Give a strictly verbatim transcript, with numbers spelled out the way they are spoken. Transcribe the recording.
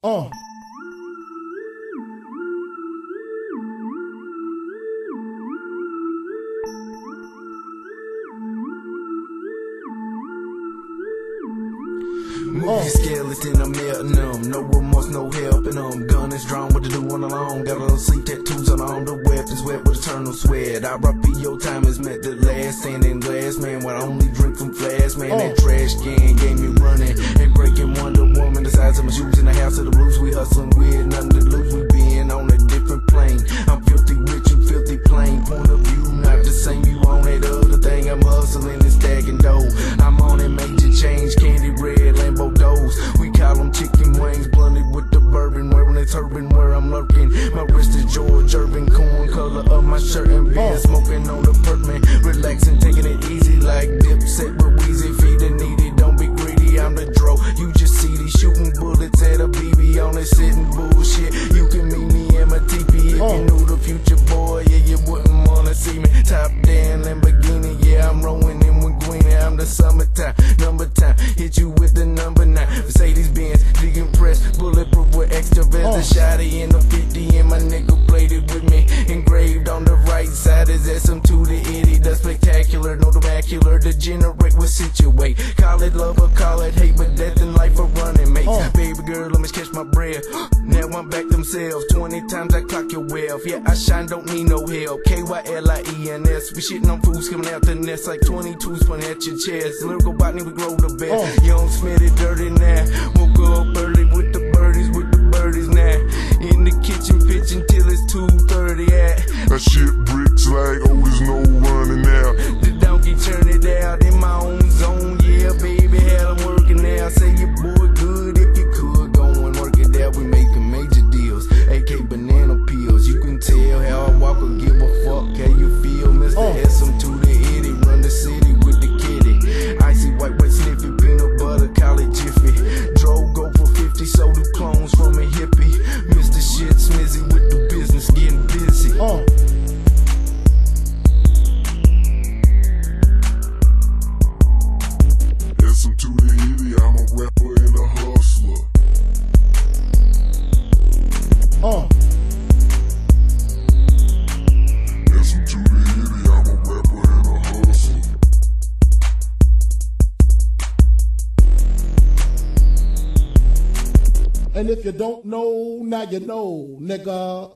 Uh. Movie skeleton, I'm melting them. No remorse, no helping them. Gun is drawn, what to do on the lawn. Got a little sleep tattoos on all the weapons, wet with eternal sweat. I R P your time is meant to last. Standing glass, man, when I only drink from flask. Man, that trash can gave me running and breaking Wonder Woman. The size of my shoes in the house of the blues. We hustling with nothing to lose. We being on a different plane. I'm filthy rich and filthy plain. Point of view, not the same. You on that other thing. I'm hustling and stacking dough. I'm on it, major change. Candy red, Lambo doors. We call them chicken wings, blunted with the bourbon. Wearing a turban where I'm lurking. My wrist is George Irvin, corn color of my shirt and been smoking on the perk, relaxing, taking it easy like Dipset but Weezy. Feed the needy, don't be greedy. I'm the dro. You just see these shooting bullets at a B B on it, sitting bullshit. You can meet me in my teepee if you knew the future, boy. Yeah, you wouldn't wanna see me. Top down Lamborghini, yeah, I'm rolling in with Queenie. I'm the summertime, number time. Hit you with the number nine. Mercedes Benz, digging press, bulletproof with extra vest. A shotty in the fifty, and my nigga played it with me. Engraved on the right side is S M to the itty. The spectacular, no the macular, degenerate will situate. Call it love or call it hate, but death and life are running, mate. Uh. Baby girl, let me catch my breath. Now I'm back themselves. twenty times I clock your wealth. Yeah, I shine, don't need no help. K Y L I E N S. We shitting on fools coming out the nest like twenty-twos pointing at your chest. Lyrical botany, we grow the best. Uh. Young Smitty, dirty now. Woke up early with the birdies, with the birdies now. In the kitchen pitching till it's two thirty at. That shit bricks like, oh, there's no running out. The donkey turn it out in my own zone. Yeah, baby, had them working now. Say your boy good if you could. Go and work it out, we making major deals. A K banana peels. You can tell how I walk or give a fuck how you feel. Mister Oh. S M to the itty, run the city with the kitty. Icy white, wet sniffy, peanut butter, college jiffy. Drove go for fifty, sold the clones from a hippie. Mister Shit Smizzy with the business, getting busy. Uh. S M to the itty, I'm a rapper and a hustler. Uh. S M to the itty, I'm a rapper and a hustler. And if you don't know, now you know, nigga.